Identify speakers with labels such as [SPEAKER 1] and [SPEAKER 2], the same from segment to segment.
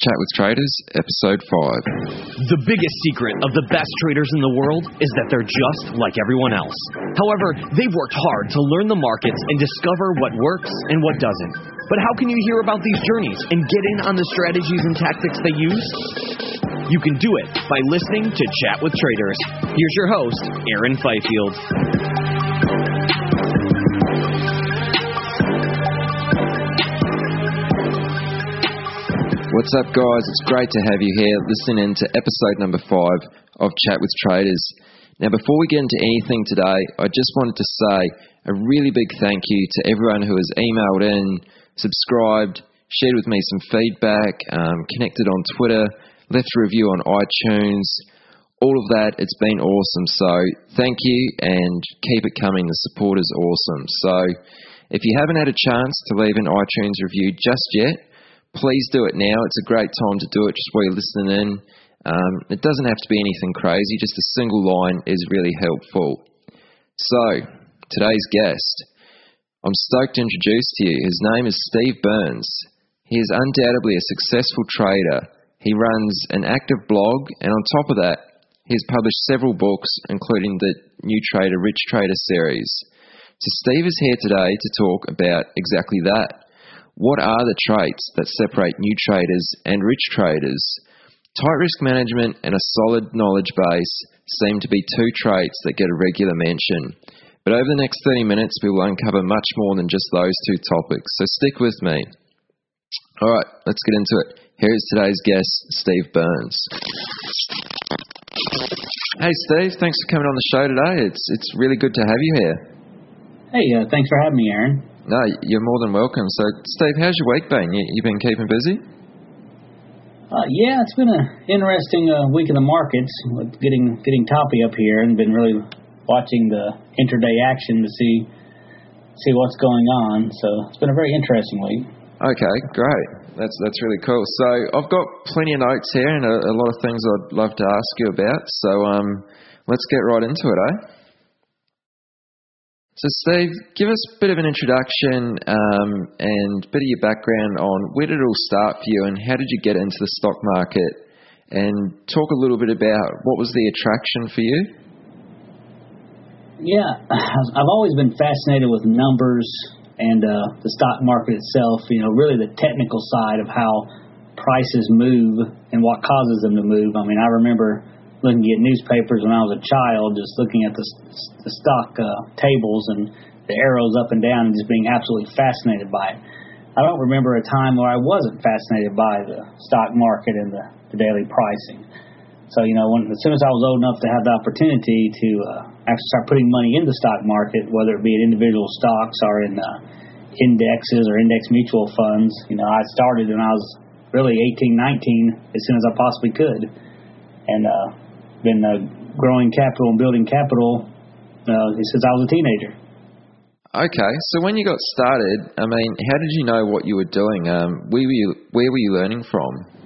[SPEAKER 1] Chat with Traders, Episode 5.
[SPEAKER 2] The biggest secret of the best traders in the world is that they're just like everyone else. However, they've worked hard to learn the markets and discover what works and what doesn't. But how can you hear about these journeys and get in on the strategies and tactics they use? You can do it by listening to Chat with Traders. Here's your host, Aaron Fifield.
[SPEAKER 1] What's up, guys? It's great to have you here listening to episode number 5 of Chat with Traders. Now, before we get into anything today, I just wanted to say a really big thank you to everyone who has emailed in, subscribed, shared with me some feedback, connected on Twitter, left a review on iTunes, all of that. It's been awesome. So thank you and keep it coming. The support is awesome. So if you haven't had a chance to leave an iTunes review just yet, please do it now. It's a great time to do it just while you're listening in. It doesn't have to be anything crazy. Just a single line is really helpful. So, today's guest. I'm stoked to introduce to you. His name is Steve Burns. He is undoubtedly a successful trader. He runs an active blog, and on top of that, he's published several books, including the New Trader, Rich Trader series. So Steve is here today to talk about exactly that. What are the traits that separate new traders and rich traders? Tight risk management and a solid knowledge base seem to be two traits that get a regular mention. But over the next 30 minutes, we will uncover much more than just those two topics. So stick with me. All right, let's get into it. Here is today's guest, Steve Burns. Hey, Steve. Thanks for coming on the show today. It's really good to have you here.
[SPEAKER 3] Hey, thanks for having me, Aaron.
[SPEAKER 1] No, you're more than welcome. So, Steve, how's your week been? You been keeping busy?
[SPEAKER 3] Yeah, it's been an interesting week in the markets, with getting toppy up here, and been really watching the intraday action to see what's going on. So it's been a very interesting week. Okay,
[SPEAKER 1] great. That's really cool. So I've got plenty of notes here and a lot of things I'd love to ask you about. So let's get right into it, eh? So, Steve, give us a bit of an introduction and a bit of your background on where did it all start for you and how did you get into the stock market, and talk a little bit about what was the attraction for you?
[SPEAKER 3] Yeah, I've always been fascinated with numbers and the stock market itself, really the technical side of how prices move and what causes them to move. I mean, I remember looking at newspapers when I was a child, just looking at the stock tables and the arrows up and down and just being absolutely fascinated by it. I don't remember a time where I wasn't fascinated by the stock market and the daily pricing. So, as soon as I was old enough to have the opportunity to actually start putting money in the stock market, whether it be in individual stocks or in indexes or index mutual funds, I started when I was really 18, 19, as soon as I possibly could. And been growing capital and building capital since I was a teenager.
[SPEAKER 1] Okay, so when you got started, I mean, how did you know what you were doing? Where were you learning from?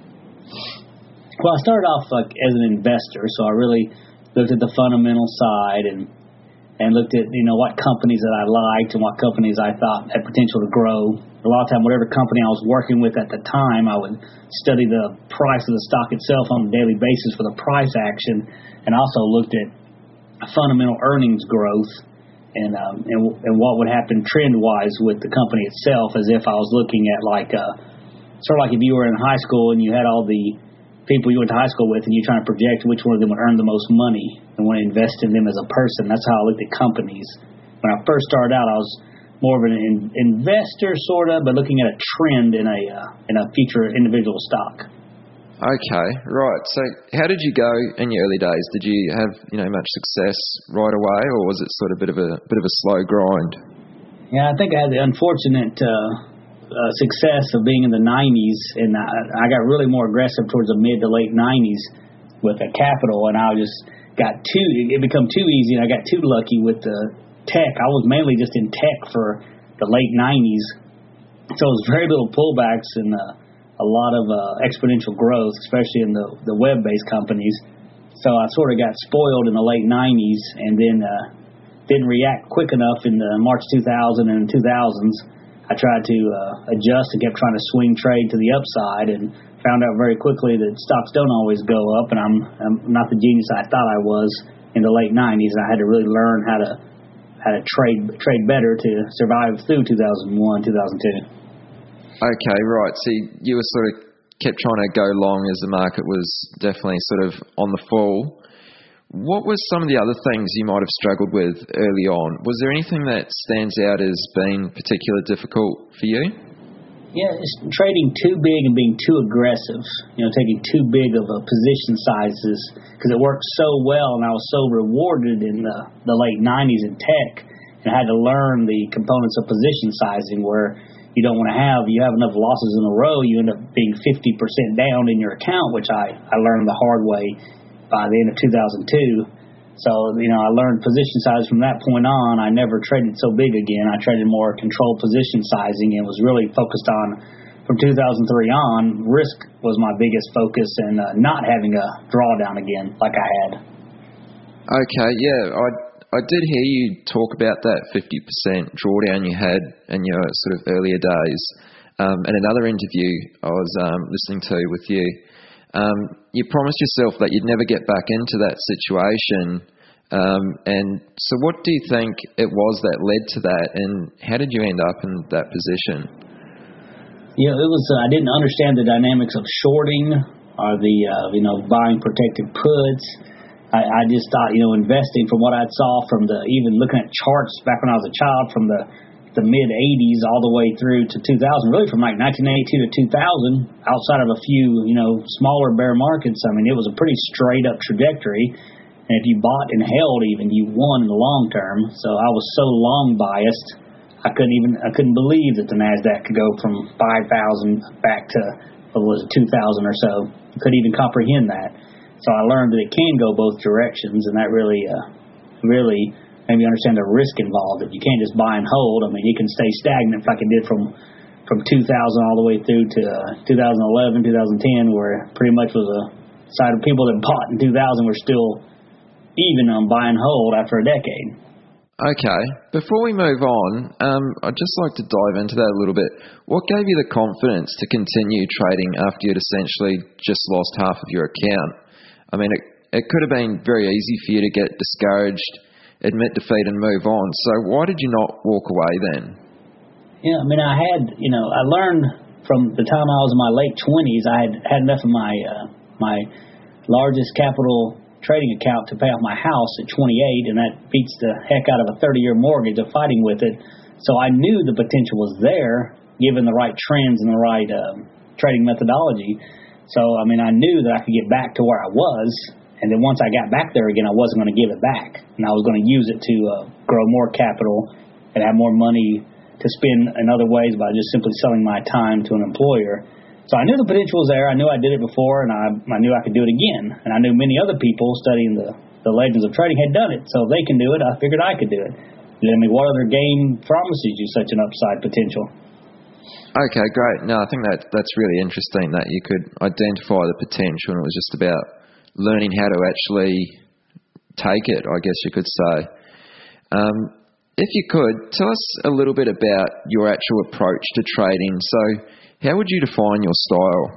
[SPEAKER 3] Well, I started off as an investor, so I really looked at the fundamental side and looked at what companies that I liked and what companies I thought had potential to grow. A lot of time, whatever company I was working with at the time, I would study the price of the stock itself on a daily basis for the price action, and also looked at fundamental earnings growth and what would happen trend-wise with the company itself, as if I was looking at sort of like if you were in high school and you had all the people you went to high school with and you're trying to project which one of them would earn the most money and want to invest in them as a person. That's how I looked at companies. When I first started out, I was more of an investor, sort of, but looking at a trend in a future individual stock.
[SPEAKER 1] Okay, right. So, how did you go in your early days? Did you have much success right away, or was it sort of a bit of a slow grind?
[SPEAKER 3] Yeah, I think I had the unfortunate success of being in the 90s, and I got really more aggressive towards the mid to late 90s with the capital, and I just it became too easy, and I got too lucky with the tech. I was mainly just in tech for the late 90s, so it was very little pullbacks and a lot of exponential growth, especially in the web-based companies. So I sort of got spoiled in the late 90s and then didn't react quick enough in the March 2000 and 2000s. I tried to adjust and kept trying to swing trade to the upside, and found out very quickly that stocks don't always go up, and I'm not the genius I thought I was in the late 90s, and I had to really learn how to trade better to survive through 2001, 2002.
[SPEAKER 1] Okay, right. So you were sort of kept trying to go long as the market was definitely sort of on the fall. What were some of the other things you might have struggled with early on? Was there anything that stands out as being particularly difficult for you?
[SPEAKER 3] Yeah, it's trading too big and being too aggressive, taking too big of a position sizes, because it worked so well and I was so rewarded in the late 90s in tech, and I had to learn the components of position sizing where you have enough losses in a row, you end up being 50% down in your account, which I learned the hard way by the end of 2002. So, I learned position size from that point on. I never traded so big again. I traded more controlled position sizing and was really focused on, from 2003 on, risk was my biggest focus, and not having a drawdown again like I had.
[SPEAKER 1] Okay, yeah. I did hear you talk about that 50% drawdown you had in your sort of earlier days. In another interview I was listening to with you, you promised yourself that you'd never get back into that situation. And so what do you think it was that led to that, and how did you end up in that position?
[SPEAKER 3] Yeah, it was, I didn't understand the dynamics of shorting or the, buying protected puts. I just thought, investing from what I saw from even looking at charts back when I was a child from the mid-'80s all the way through to 2000, really from like 1982 to 2000, outside of a few, smaller bear markets. I mean, it was a pretty straight-up trajectory. And if you bought and held even, you won in the long term. So I was so long biased, I couldn't believe that the NASDAQ could go from 5,000 back to, 2,000 or so. I couldn't even comprehend that. So I learned that it can go both directions, and that really made me understand the risk involved. That you can't just buy and hold. I mean, you can stay stagnant like it did from 2000 all the way through to 2011, 2010, where pretty much was a side of people that bought in 2000 were still even on buy and hold after a decade.
[SPEAKER 1] Okay. Before we move on, I'd just like to dive into that a little bit. What gave you the confidence to continue trading after you'd essentially just lost half of your account? I mean, it could have been very easy for you to get discouraged, admit defeat and move on. So why did you not walk away then?
[SPEAKER 3] Yeah, I mean, I learned from the time I was in my late 20s, I had enough of my largest capital trading account to pay off my house at 28, and that beats the heck out of a 30-year mortgage of fighting with it. So I knew the potential was there, given the right trends and the right trading methodology. So, I mean, I knew that I could get back to where I was, and then once I got back there again, I wasn't going to give it back, and I was going to use it to grow more capital and have more money to spend in other ways by just simply selling my time to an employer. So I knew the potential was there. I knew I did it before, and I knew I could do it again. And I knew many other people studying the legends of trading had done it. So if they can do it, I figured I could do it. I mean, what other game promises you such an upside potential?
[SPEAKER 1] Okay, great. No, I think that's really interesting that you could identify the potential, and it was just about learning how to actually take it, I guess you could say. If you could, tell us a little bit about your actual approach to trading. So how would you define your style?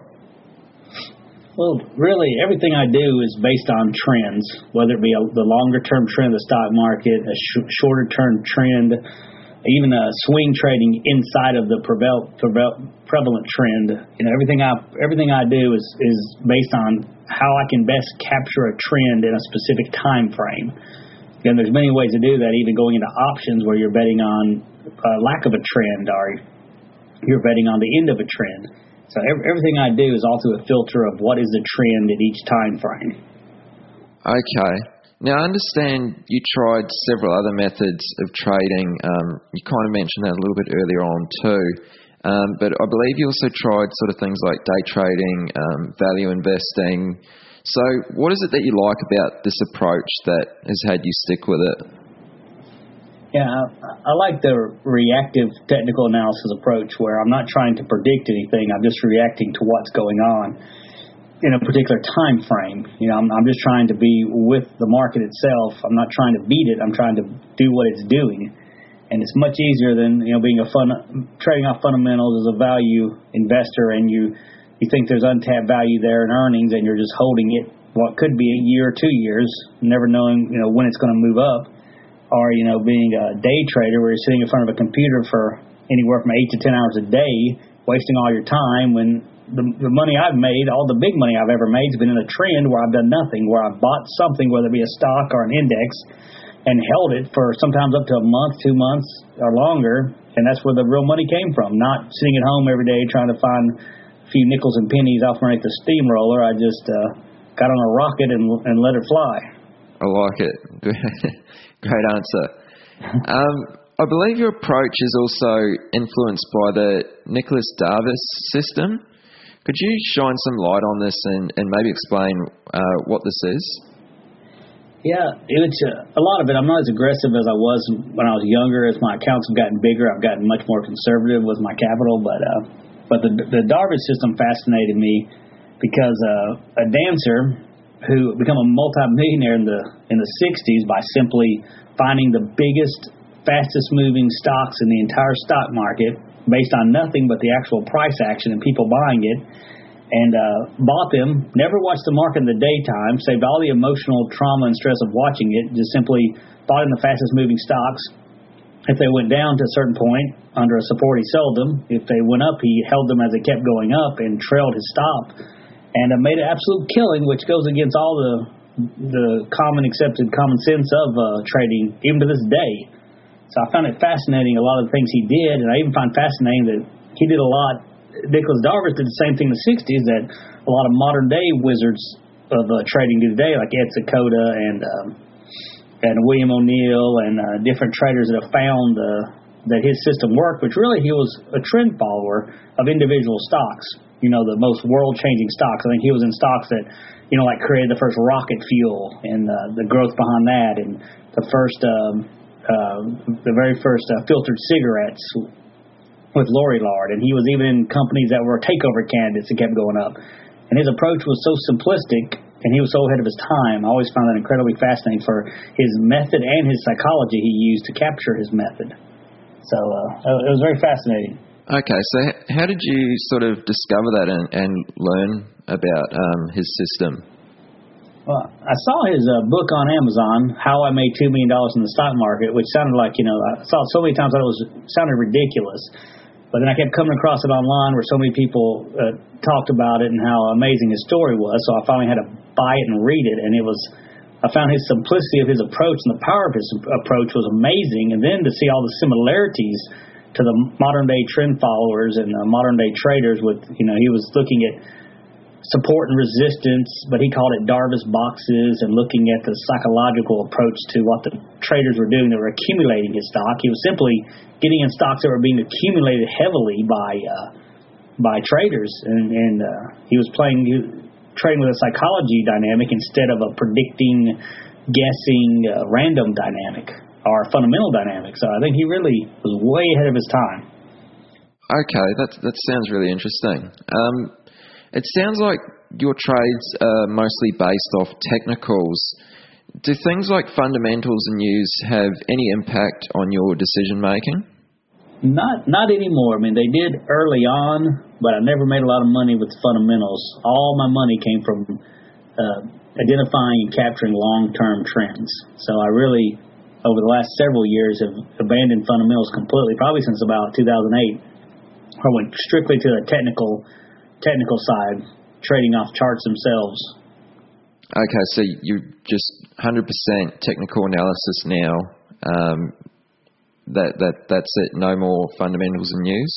[SPEAKER 3] Well, really, everything I do is based on trends, whether it be the longer-term trend of the stock market, a shorter-term trend, even a swing trading inside of the prevalent trend. Everything I do is based on how I can best capture a trend in a specific time frame. And there's many ways to do that, even going into options where you're betting on lack of a trend or you're betting on the end of a trend. So everything I do is all through a filter of what is the trend at each time frame.
[SPEAKER 1] Okay. Now, I understand you tried several other methods of trading. You kind of mentioned that a little bit earlier on too. But I believe you also tried sort of things like day trading, value investing. So what is it that you like about this approach that has had you stick with it?
[SPEAKER 3] Yeah, I like the reactive technical analysis approach where I'm not trying to predict anything. I'm just reacting to what's going on in a particular time frame. I'm just trying to be with the market itself. I'm not trying to beat it. I'm trying to do what it's doing. And it's much easier than being trading off fundamentals as a value investor, and you think there's untapped value there in earnings, and you're just holding it what could be a year or 2 years, never knowing when it's going to move up, or being a day trader where you're sitting in front of a computer for anywhere from 8 to 10 hours a day, wasting all your time when the money I've made, all the big money I've ever made, has been in a trend where I've done nothing, where I've bought something, whether it be a stock or an index, and held it for sometimes up to a month, 2 months, or longer, and that's where the real money came from. Not sitting at home every day trying to find a few nickels and pennies off underneath the steamroller. I just got on a rocket and let it fly.
[SPEAKER 1] I like it. Great answer. I believe your approach is also influenced by the Nicholas Darvas system. Could you shine some light on this and maybe explain what this is?
[SPEAKER 3] Yeah, it's a lot of it. I'm not as aggressive as I was when I was younger. As my accounts have gotten bigger, I've gotten much more conservative with my capital. But the Darvas system fascinated me because a dancer who became a multi-millionaire in the 60s by simply finding the biggest, fastest moving stocks in the entire stock market based on nothing but the actual price action and people buying it. And bought them, never watched the market in the daytime, saved all the emotional trauma and stress of watching it, just simply bought in the fastest moving stocks. If they went down to a certain point under a support, he sold them. If they went up, he held them as they kept going up and trailed his stop. And made an absolute killing, which goes against all the common sense of trading, even to this day. So I found it fascinating, a lot of the things he did, and I even find fascinating that he did a lot. Nicholas Darvas did the same thing in the 60s that a lot of modern-day wizards of trading do today, like Ed Seykota and William O'Neill and different traders that have found that his system worked, which really he was a trend follower of individual stocks, the most world-changing stocks. I think he was in stocks that, like created the first rocket fuel and the growth behind that, and the very first filtered cigarettes with Lorillard, and he was even in companies that were takeover candidates that kept going up. And his approach was so simplistic, and he was so ahead of his time. I always found that incredibly fascinating for his method and his psychology he used to capture his method. So it was very fascinating.
[SPEAKER 1] Okay, so how did you sort of discover that and learn about his system?
[SPEAKER 3] Well, I saw his book on Amazon, How I Made $2 Million in the Stock Market, which sounded like, I saw it so many times that it sounded ridiculous. But then I kept coming across it online where so many people talked about it and how amazing his story was. So I finally had to buy it and read it. And I found his simplicity of his approach and the power of his approach was amazing. And then to see all the similarities to the modern day trend followers and modern day traders with, he was looking at support and resistance, but he called it Darvas boxes, and looking at the psychological approach to what the traders were doing that were accumulating his stock. He was simply getting in stocks that were being accumulated heavily by traders, and he was trading with a psychology dynamic instead of a predicting, guessing, random dynamic or fundamental dynamic. So I think he really was way ahead of his time.
[SPEAKER 1] Okay, that sounds really interesting. It sounds like your trades are mostly based off technicals. Do things like fundamentals and news have any impact on your decision making?
[SPEAKER 3] Not anymore. I mean, they did early on, but I never made a lot of money with fundamentals. All my money came from identifying and capturing long-term trends. So I really, over the last several years, have abandoned fundamentals completely, probably since about 2008. I went strictly to the technical side, trading off charts themselves. Okay,
[SPEAKER 1] so you're just 100% technical analysis now. That's it. No more fundamentals and news.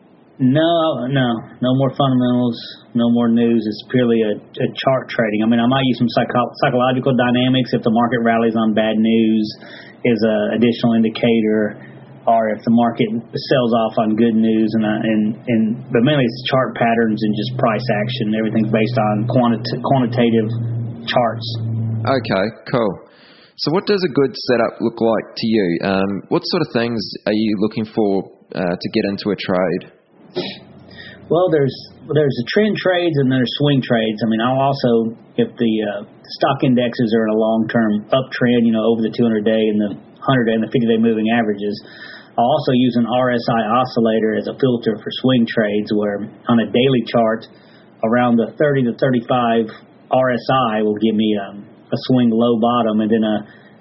[SPEAKER 3] No more fundamentals, no more news. It's purely a chart trading. I mean, I might use some psychological dynamics if the market rallies on bad news is an additional indicator, or if the market sells off on good news, but mainly it's chart patterns and just price action. Everything's based on quantitative charts.
[SPEAKER 1] Okay, cool. So what does a good setup look like to you? What sort of things are you looking for to get into a trade?
[SPEAKER 3] Well, there's trend trades and there's swing trades. I mean, I'll also, if the stock indexes are in a long-term uptrend, over the 200-day and the 100-day and the 50-day moving averages, I'll also use an RSI oscillator as a filter for swing trades, where on a daily chart, around the 30 to 35 RSI will give me a swing low bottom, and then a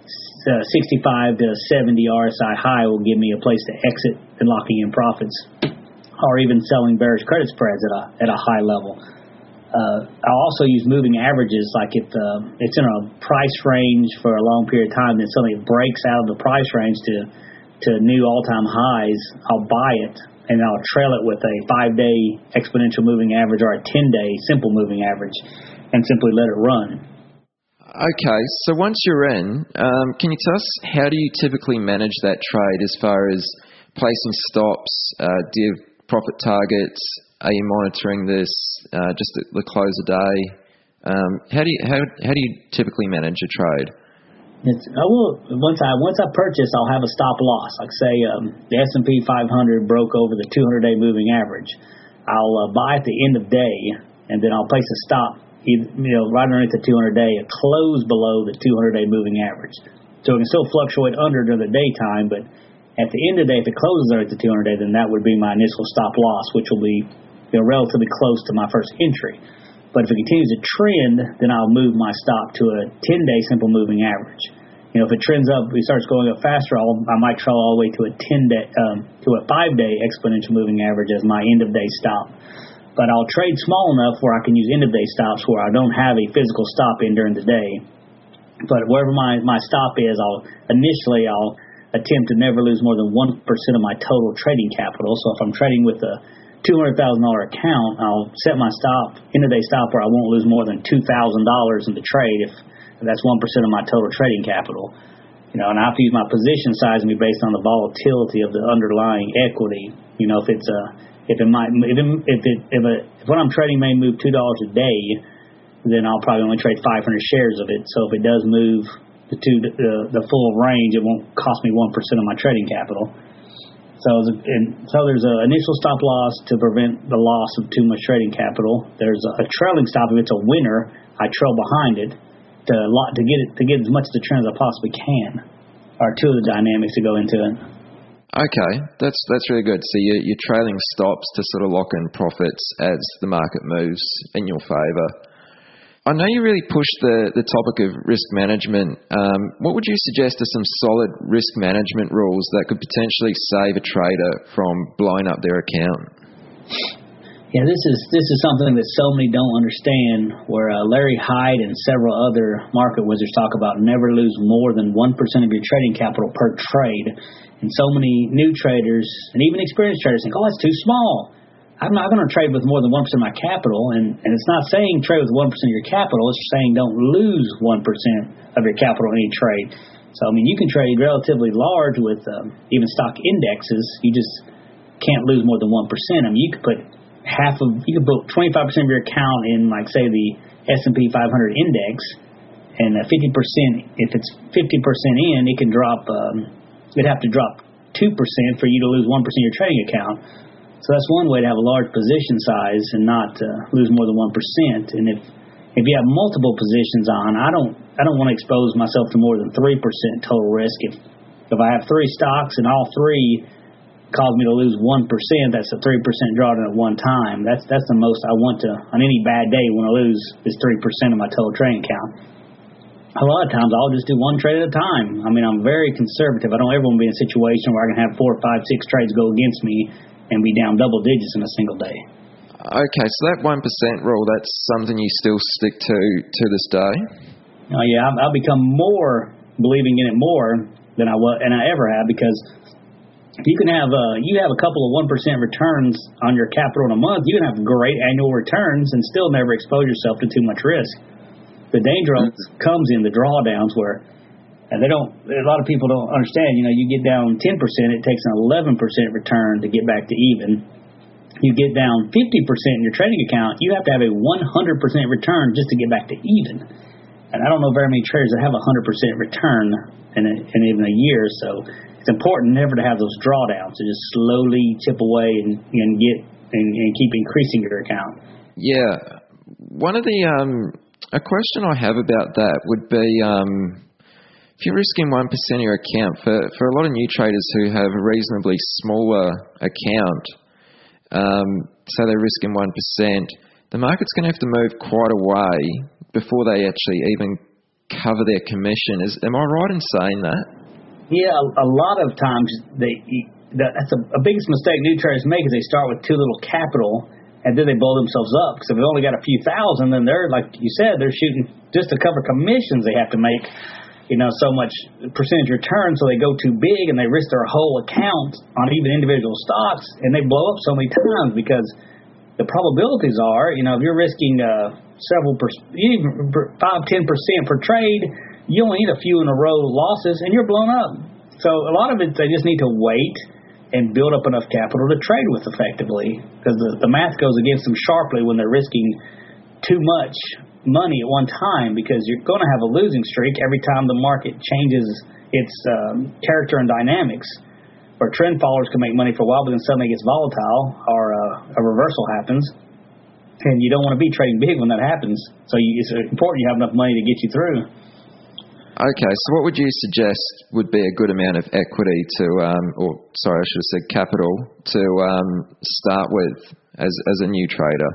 [SPEAKER 3] 65 to 70 RSI high will give me a place to exit and locking in profits, or even selling bearish credit spreads at a high level. I'll also use moving averages, like if it's in a price range for a long period of time, then suddenly it breaks out of the price range to new all-time highs, I'll buy it, and I'll trail it with a 5-day exponential moving average or a 10-day simple moving average, and simply let it run.
[SPEAKER 1] Okay, so once you're in, can you tell us how do you typically manage that trade as far as placing stops? Do you have profit targets? Are you monitoring this just at the close of day? How do you typically manage a trade?
[SPEAKER 3] Once I purchase, I'll have a stop loss. Like say the S&P 500 broke over the 200-day moving average. I'll buy at the end of day, and then I'll place a stop, right underneath the 200-day, a close below the 200-day moving average. So it can still fluctuate under during the daytime, but at the end of the day, if it closes underneath the 200-day, then that would be my initial stop loss, which will be relatively close to my first entry. But if it continues to trend, then I'll move my stop to a 10-day simple moving average. If it trends up, it starts going up faster, I might trail all the way to a 10-day, to a 5-day exponential moving average as my end-of-day stop. But I'll trade small enough where I can use end-of-day stops where I don't have a physical stop in during the day. But wherever my stop is, I'll attempt to never lose more than 1% of my total trading capital. So if I'm trading with a $200,000 account, I'll set my stop, end-of-day stop, where I won't lose more than $2,000 in the trade if that's 1% of my total trading capital. And I have to use my position size and be based on the volatility of the underlying equity. If what I'm trading may move $2 a day, then I'll probably only trade 500 shares of it. So if it does move the full range, it won't cost me 1% of my trading capital. So there's an initial stop loss to prevent the loss of too much trading capital. There's a trailing stop. If it's a winner, I trail behind it to get as much of the trend as I possibly can. Are two of the dynamics to go into it.
[SPEAKER 1] Okay, that's really good. So you're trailing stops to sort of lock in profits as the market moves in your favour. I know you really push the topic of risk management. What would you suggest are some solid risk management rules that could potentially save a trader from blowing up their account?
[SPEAKER 3] Yeah, this is something that so many don't understand, where Larry Hyde and several other market wizards talk about never lose more than 1% of your trading capital per trade. And so many new traders and even experienced traders think, that's too small. I'm not going to trade with more than 1% of my capital. And it's not saying trade with 1% of your capital. It's saying don't lose 1% of your capital in any trade. So, you can trade relatively large with even stock indexes. You just can't lose more than 1%. You could put you could put 25% of your account in, like, say, the S&P 500 index, and 50%, if it's 50% in, it can drop, it'd have to drop 2% for you to lose 1% of your trading account. So that's one way to have a large position size and not lose more than 1%. And if you have multiple positions on, I don't want to expose myself to more than 3% total risk. If I have 3 stocks and all 3 cause me to lose 1%, that's a 3% drawdown at one time. That's the most I want to, on any bad day, when I lose is 3% of my total trading account. A lot of times I'll just do one trade at a time. I'm very conservative. I don't ever want to be in a situation where I can have 4, 5, 6 trades go against me and be down double digits in a single day.
[SPEAKER 1] Okay, so that 1% rule, that's something you still stick to this day?
[SPEAKER 3] Oh yeah, I've become more believing in it more than I ever have, because you can have you have a couple of 1% returns on your capital in a month. You can have great annual returns and still never expose yourself to too much risk. The danger comes in the drawdowns, where a lot of people don't understand. You get down 10%, it takes an 11% return to get back to even. You get down 50% in your trading account, you have to have a 100% return just to get back to even. And I don't know very many traders that have a 100% return in even a year. So it's important never to have those drawdowns, to just slowly chip away and keep increasing your account.
[SPEAKER 1] Yeah. One of the a question I have about that would be, if you're risking 1% of your account, for a lot of new traders who have a reasonably smaller account, say they're risking 1%, the market's going to have to move quite a way before they actually even cover their commission. Am I right in saying that?
[SPEAKER 3] Yeah, a lot of times that's the biggest mistake new traders make is they start with too little capital and then they blow themselves up. Because if they've only got a few thousand, then they're, like you said, they're shooting just to cover commissions they have to make, so much percentage return, so they go too big and they risk their whole account on even individual stocks, and they blow up so many times because the probabilities are, if you're risking several 5-10% per trade, you only need a few in a row losses, and you're blown up. So a lot of it, they just need to wait and build up enough capital to trade with effectively, because the math goes against them sharply when they're risking too much money at one time, because you're going to have a losing streak every time the market changes its character and dynamics. Where trend followers can make money for a while, but then suddenly it gets volatile or a reversal happens, and you don't want to be trading big when that happens. So it's important you have enough money to get you through.
[SPEAKER 1] Okay, so what would you suggest would be a good amount of equity capital to start with as a new trader?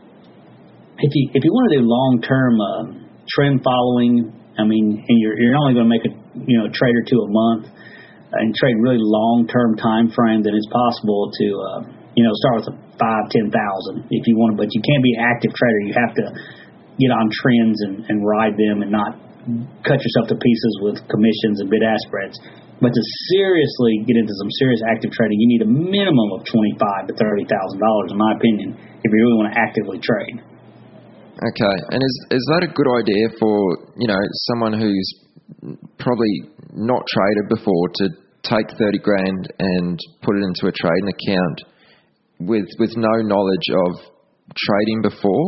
[SPEAKER 3] If you want to do long-term trend following, and you're only going to make a trade or two a month, and trade really long-term time frame, then it's possible to start with a 5,000-10,000 if you want to. But you can't be an active trader. You have to get on trends and ride them and not cut yourself to pieces with commissions and bid-ask spreads. But to seriously get into some serious active trading, you need a minimum of $25,000 to $30,000, in my opinion, if you really want to actively trade. Okay,
[SPEAKER 1] and is that a good idea for someone who's probably not traded before to take $30,000 and put it into a trading account with no knowledge of trading before?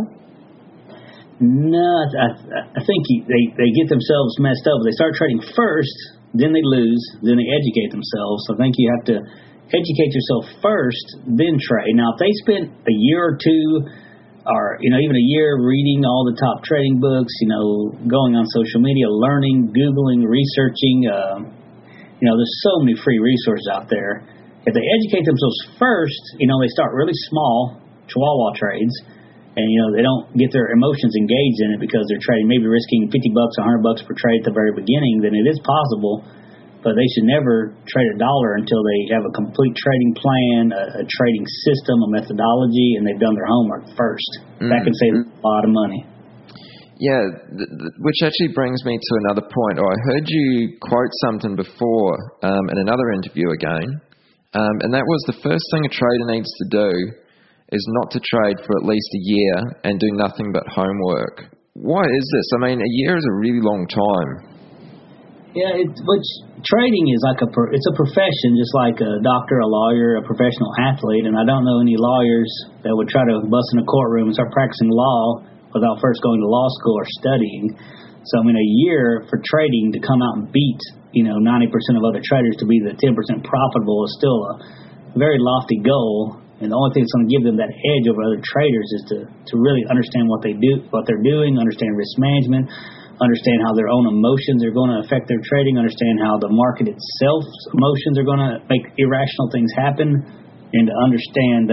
[SPEAKER 3] No, I think they get themselves messed up. They start trading first, then they lose, then they educate themselves. So I think you have to educate yourself first, then trade. Now, if they spent a year or two, or even a year reading all the top trading books, going on social media, learning, Googling, researching, there's so many free resources out there. If they educate themselves first, they start really small chihuahua trades, and they don't get their emotions engaged in it because they're trading, maybe risking $50, $100 per trade at the very beginning, then it is possible. But they should never trade $1 until they have a complete trading plan, a trading system, a methodology, and they've done their homework first. That can save a lot of money.
[SPEAKER 1] Yeah, which actually brings me to another point. I heard you quote something before in another interview again, and that was the first thing a trader needs to do is not to trade for at least a year and do nothing but homework. Why is this? A year is a really long time.
[SPEAKER 3] Yeah, trading is it's a profession, just like a doctor, a lawyer, a professional athlete, and I don't know any lawyers that would try to bust in a courtroom and start practicing law without first going to law school or studying. So, a year for trading to come out and beat, 90% of other traders to be the 10% profitable is still a very lofty goal, and the only thing that's going to give them that edge over other traders is to really understand what they're doing, understand risk management, understand how their own emotions are going to affect their trading, understand how the market itself's emotions are going to make irrational things happen, and to understand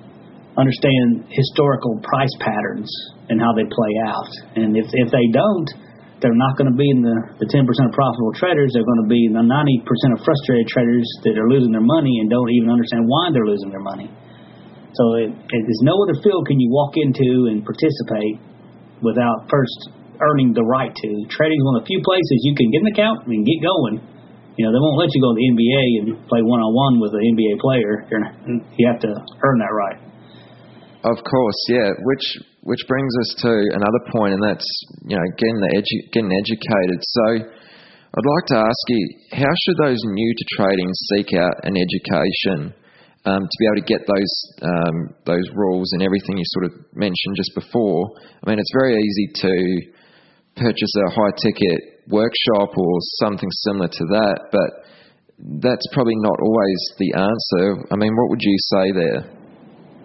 [SPEAKER 3] historical price patterns and how they play out. And if they don't, they're not going to be in the 10% of profitable traders. They're going to be in the 90% of frustrated traders that are losing their money and don't even understand why they're losing their money. So there's no other field can you walk into and participate without first earning the right to. Trading is one of the few places you can get an account and get going. They won't let you go to the NBA and play one-on-one with an NBA player. You have to earn that right.
[SPEAKER 1] Of course, yeah. Which brings us to another point, and that's getting educated. So, I'd like to ask you, how should those new to trading seek out an education to be able to get those rules and everything you sort of mentioned just before? It's very easy to purchase a high-ticket workshop or something similar to that, but that's probably not always the answer. What would you say there?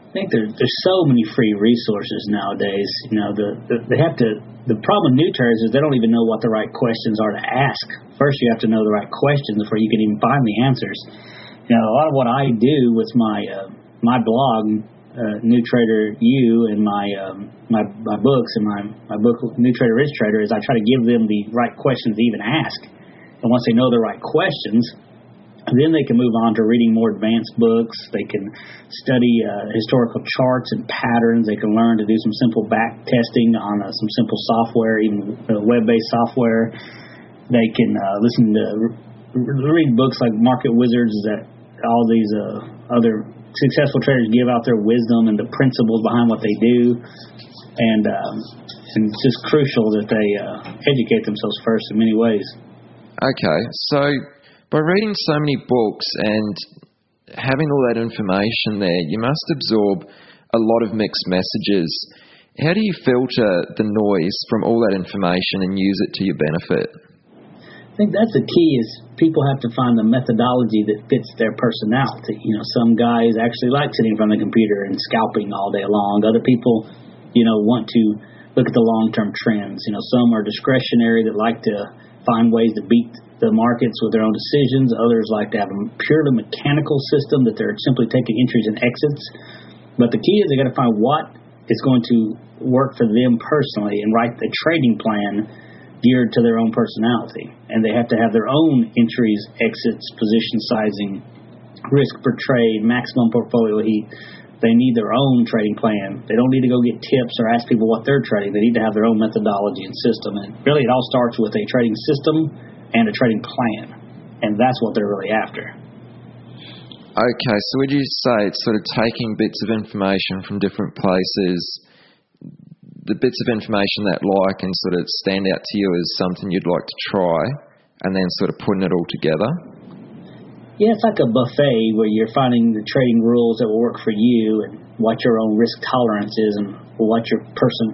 [SPEAKER 3] I think there's so many free resources nowadays. You know, the problem with new traders is they don't even know what the right questions are to ask. First, you have to know the right questions before you can even find the answers. You know, a lot of what I do with my blog, New Trader U, and my books and my book New Trader Rich Trader, is I try to give them the right questions to even ask. And once they know the right questions, then they can move on to reading more advanced books. They can study historical charts and patterns. They can learn to do some simple back testing on some simple software, even web-based software. They can listen to read books like Market Wizards that all these other successful traders give out their wisdom and the principles behind what they do. And it's just crucial that they educate themselves first in many ways.
[SPEAKER 1] Okay, so by reading so many books and having all that information there, you must absorb a lot of mixed messages. How do you filter the noise from all that information and use it to your benefit?
[SPEAKER 3] I think that's the key, is people have to find the methodology that fits their personality. You know, some guys actually like sitting in front of the computer and scalping all day long. Other people, you know, want to look at the long-term trends. You know, some are discretionary that like to find ways to beat the markets with their own decisions. Others like to have a purely mechanical system that they're simply taking entries and exits. But the key is they got to find what is going to work for them personally and write the trading plan geared to their own personality. And they have to have their own entries, exits, position sizing, risk per trade, maximum portfolio heat. They need their own trading plan. They don't need to go get tips or ask people what they're trading. They need to have their own methodology and system. And really it all starts with a trading system and a trading plan. And that's what they're really after.
[SPEAKER 1] Okay, so would you say it's sort of taking bits of information from different places, the bits of information that like and sort of stand out to you as something you'd like to try, and then sort of putting it all together?
[SPEAKER 3] Yeah, it's like a buffet where you're finding the trading rules that will work for you and what your own risk tolerance is and what your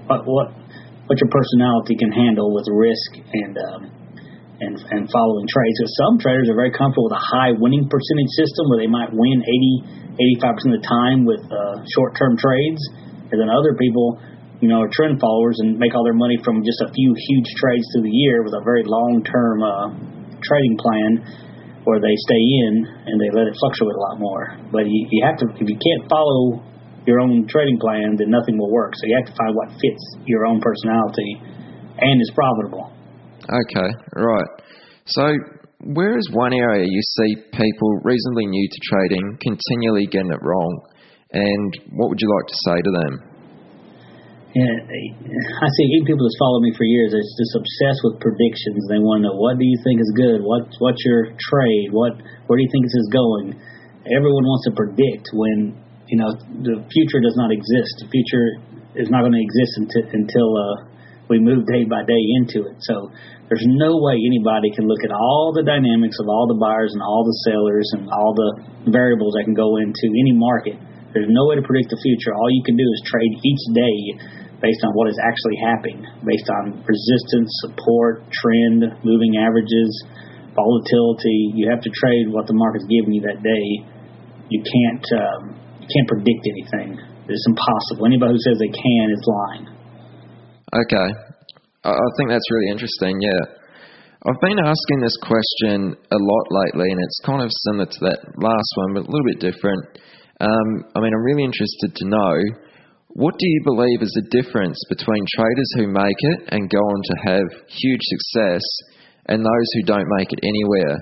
[SPEAKER 3] personality can handle with risk and following trades. So some traders are very comfortable with a high winning percentage system where they might win 85% of the time with short-term trades, and then other people, you know, are trend followers and make all their money from just a few huge trades through the year with a very long-term trading plan where they stay in and they let it fluctuate a lot more. But you have to, if you can't follow your own trading plan, then nothing will work. So you have to find what fits your own personality and is profitable.
[SPEAKER 1] Okay, right. So where is one area you see people reasonably new to trading continually getting it wrong, and what would you like to say to them?
[SPEAKER 3] Yeah, I see people that's followed me for years. They're just obsessed with predictions. They want to know, what do you think is good? What's your trade? Where do you think this is going? Everyone wants to predict when, you know, the future does not exist. The future is not going to exist until we move day by day into it. So there's no way anybody can look at all the dynamics of all the buyers and all the sellers and all the variables that can go into any market. There's no way to predict the future. All you can do is trade each day based on what is actually happening, based on resistance, support, trend, moving averages, volatility. You have to trade what the market's giving you that day. You can't predict anything. It's impossible. Anybody who says they can is lying.
[SPEAKER 1] Okay. I think that's really interesting, yeah. I've been asking this question a lot lately, and it's kind of similar to that last one, but a little bit different. I'm really interested to know, what do you believe is the difference between traders who make it and go on to have huge success and those who don't make it anywhere?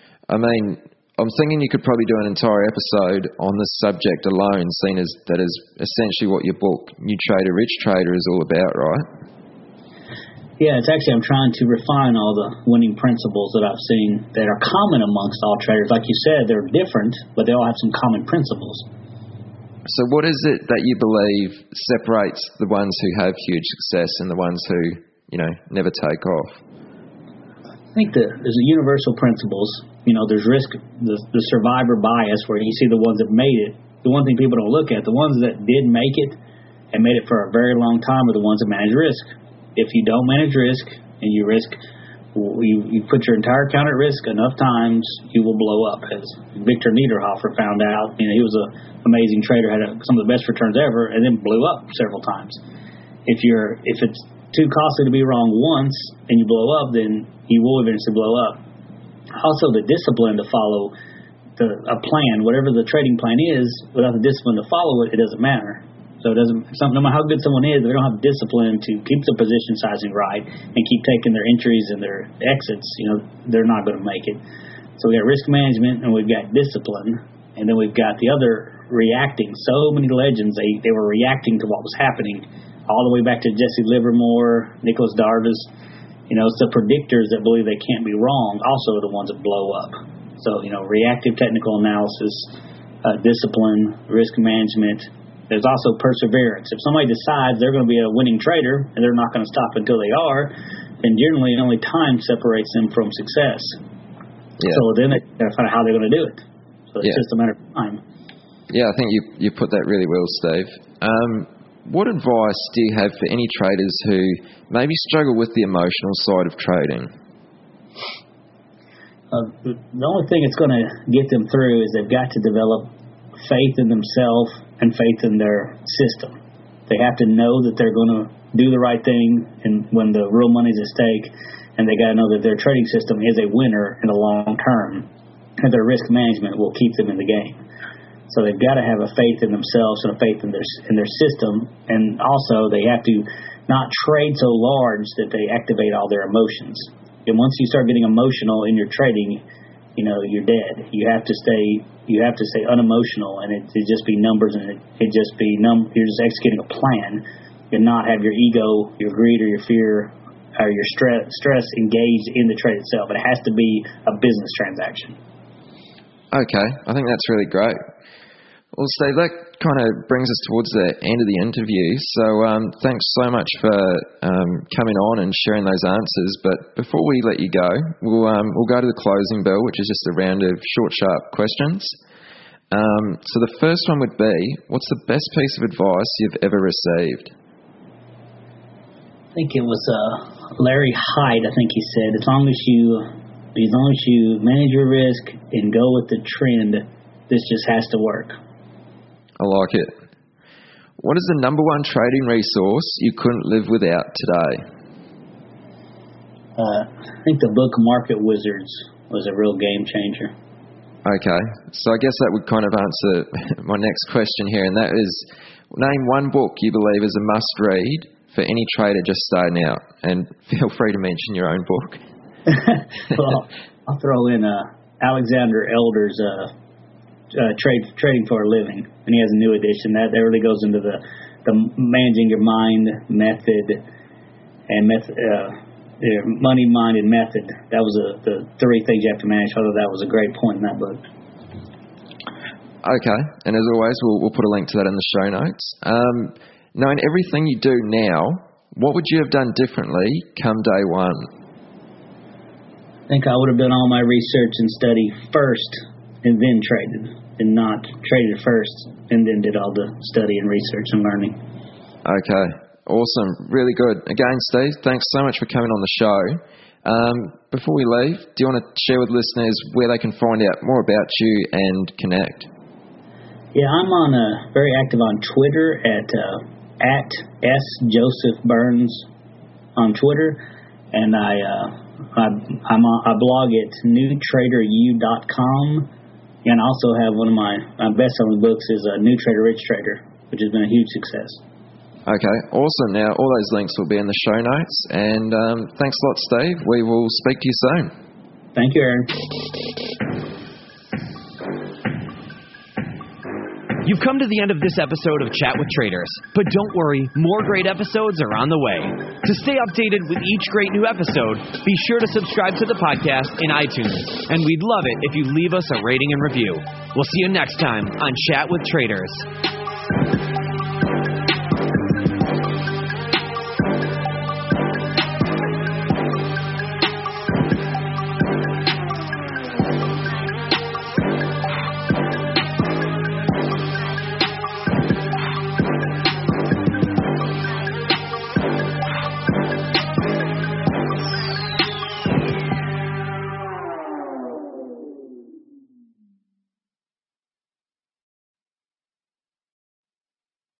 [SPEAKER 1] I'm thinking you could probably do an entire episode on this subject alone, seeing as that is essentially what your book, New Trader Rich Trader, is all about, right?
[SPEAKER 3] Yeah, it's actually, I'm trying to refine all the winning principles that I've seen that are common amongst all traders. Like you said, they're different, but they all have some common principles.
[SPEAKER 1] So what is it that you believe separates the ones who have huge success and the ones who, never take off?
[SPEAKER 3] I think there's universal principles. There's risk, the survivor bias, where you see the ones that made it. The one thing people don't look at, the ones that did make it and made it for a very long time, are the ones that manage risk. If you don't manage risk and you risk you put your entire account at risk enough times, you will blow up. As Victor Niederhofer found out, he was an amazing trader, had some of the best returns ever, and then blew up several times. If it's too costly to be wrong once and you blow up, then you will eventually blow up. Also, the discipline to follow a plan, whatever the trading plan is, without the discipline to follow it, it doesn't matter. So no matter how good someone is, if they don't have discipline to keep the position sizing right and keep taking their entries and their exits, they're not going to make it. So we got risk management and we've got discipline, and then we've got the other reacting. So many legends, they were reacting to what was happening, all the way back to Jesse Livermore, Nicholas Darvas. It's the predictors that believe they can't be wrong also are the ones that blow up. So, reactive technical analysis, discipline, risk management. There's also perseverance. If somebody decides they're going to be a winning trader and they're not going to stop until they are, then generally only time separates them from success. Yeah. So then they got to find out how they're going to do it. So it's just a matter of time.
[SPEAKER 1] Yeah, I think you put that really well, Steve. What advice do you have for any traders who maybe struggle with the emotional side of trading?
[SPEAKER 3] The only thing that's going to get them through is they've got to develop faith in themselves and faith in their system. They have to know that they're going to do the right thing and when the real money's at stake, and they got to know that their trading system is a winner in the long term, and their risk management will keep them in the game. So they've got to have a faith in themselves and a faith in their system, and also they have to not trade so large that they activate all their emotions. And once you start getting emotional in your trading, you're dead. You have to stay unemotional, and it just be numbers, and it just be you're just executing a plan, and not have your ego, your greed, or your fear, or your stress engaged in the trade itself. It has to be a business transaction. Okay,
[SPEAKER 1] I think that's really great. Well, Steve, that kind of brings us towards the end of the interview. So thanks so much for coming on and sharing those answers. But before we let you go, we'll go to the closing bell, which is just a round of short, sharp questions. So the first one would be, what's the best piece of advice you've ever received?
[SPEAKER 3] I think it was Larry Hyde. I think he said, as long as you manage your risk and go with the trend, this just has to work.
[SPEAKER 1] I like it. What is the number one trading resource you couldn't live without today?
[SPEAKER 3] I think the book Market Wizards was a real game changer.
[SPEAKER 1] Okay, so I guess that would kind of answer my next question here, and that is, name one book you believe is a must-read for any trader just starting out, and feel free to mention your own book.
[SPEAKER 3] Well, I'll throw in Alexander Elder's Trading for a Living, and he has a new edition that really goes into the managing your mind method and money, mind, and method. That was the three things you have to manage. I thought that was a great point in that book.
[SPEAKER 1] Okay, and as always, we'll put a link to that in the show notes. Knowing everything you do now, what would you have done differently come day one?
[SPEAKER 3] I think I would have done all my research and study first and then traded, and not traded first and then did all the study and research and learning.
[SPEAKER 1] Okay, awesome. Really good. Again, Steve, thanks so much for coming on the show. Before we leave, do you want to share with listeners where they can find out more about you and connect?
[SPEAKER 3] Yeah, I'm very active on Twitter at @SJosephBurns on Twitter, and I blog at newtraderu.com. And I also have one of my best-selling books is New Trader, Rich Trader, which has been a huge success. Okay, awesome. Now, all those links will be in the show notes. And thanks a lot, Steve. We will speak to you soon. Thank you, Aaron.
[SPEAKER 2] You've come to the end of this episode of Chat with Traders. But don't worry, more great episodes are on the way. To stay updated with each great new episode, be sure to subscribe to the podcast in iTunes. And we'd love it if you leave us a rating and review. We'll see you next time on Chat with Traders.